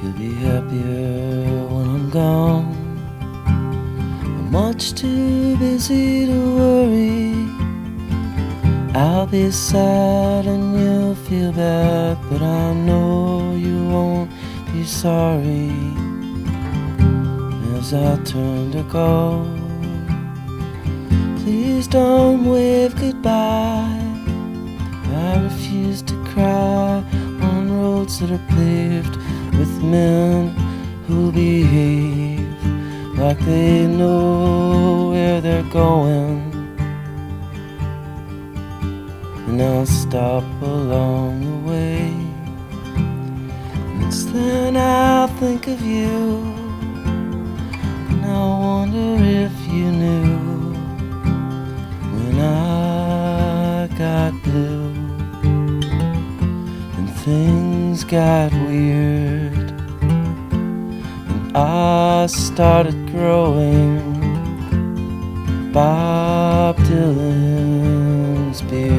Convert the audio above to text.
to be happier when I'm gone. I'm much too busy to worry. I'll be sad and you'll feel bad, but I know you won't be sorry. As I turn to go, please don't wave goodbye. I refuse to cry on roads that are paved with men who behave like they know where they're going. And I'll stop along the way, and it's then I'll think of you, and I'll wonder if you knew when I got blue and things got weird, and I started growing Bob Dylan's beard.